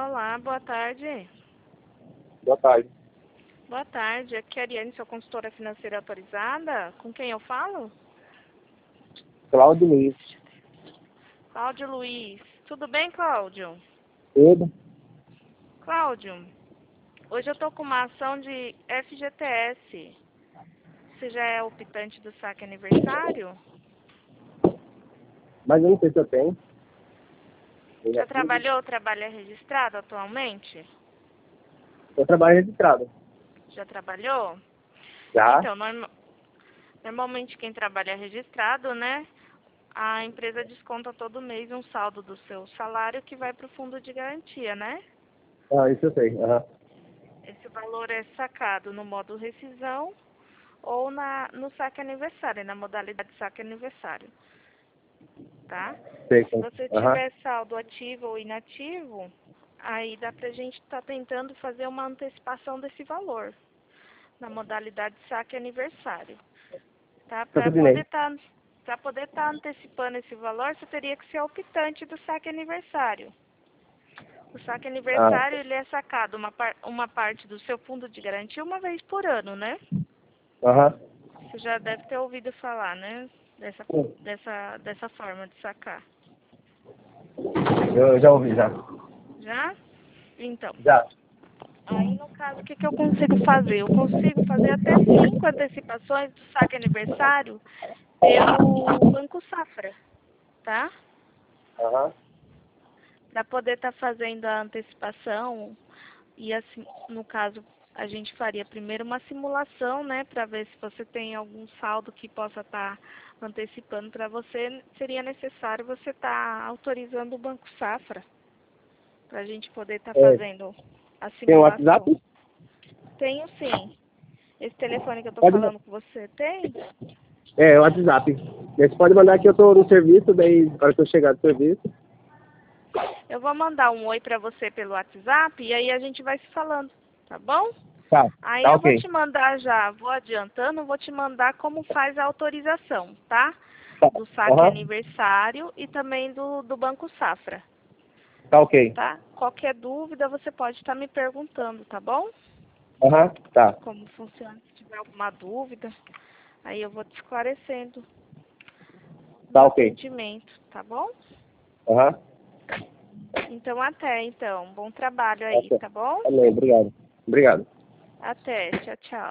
Olá, boa tarde. Boa tarde. Boa tarde, aqui é a Ariane, sua consultora financeira autorizada. Com quem eu falo? Cláudio Luiz. Cláudio Luiz. Tudo bem, Cláudio? Tudo? Cláudio, hoje eu tô com uma ação de FGTS. Você já é optante do saque aniversário? Mas eu não sei se eu tenho. Já trabalhou ou trabalha registrado atualmente? Eu trabalho registrado. Já trabalhou? Já? Então, normalmente quem trabalha registrado, né? A empresa desconta todo mês um saldo do seu salário que vai para o fundo de garantia, né? Ah, isso eu sei. Aham. Esse valor é sacado no modo rescisão ou no saque aniversário, na modalidade saque aniversário, tá? Sei. Se você Aham. tiver saldo ativo ou inativo, aí dá pra gente estar tentando fazer uma antecipação desse valor na modalidade saque aniversário, tá? Para Catarina. poder estar antecipando esse valor, você teria que ser optante do saque aniversário. O saque Ah, aniversário, ele é sacado uma parte do seu fundo de garantia uma vez por ano, né? aham. Você já deve ter ouvido falar, né? Dessa forma de sacar. Eu já ouvi, já. Já? Então, Já. aí no caso, o que eu consigo fazer? Eu consigo fazer até 5 antecipações do saque aniversário pelo Banco Safra, tá? Aham. Para poder estar fazendo a antecipação e assim, no caso, a gente faria primeiro uma simulação, né, para ver se você tem algum saldo que possa estar antecipando para você. Seria necessário você estar autorizando o Banco Safra para a gente poder estar É, fazendo a tem o simulação. WhatsApp? Tenho sim. Esse telefone que eu estou Pode. falando com você tem? É, o WhatsApp. Você pode mandar que eu tô no serviço, daí na hora que eu chegar do serviço. Eu vou mandar um oi para você pelo WhatsApp e aí a gente vai se falando, tá bom? Tá. Aí Tá eu vou ok. te mandar já, vou adiantando, vou te mandar como faz a autorização, tá? Tá. Do saque Aham. aniversário e também do Banco Safra, Tá ok. tá? Qualquer dúvida você pode estar me perguntando, tá bom? Aham. Tá. Como funciona, se tiver alguma dúvida, aí eu vou te esclarecendo no Tá ok. atendimento, tá bom? Aham. Então até então, bom trabalho aí, Ok. tá bom? Amém. Obrigado. Obrigado. Até, tchau, tchau.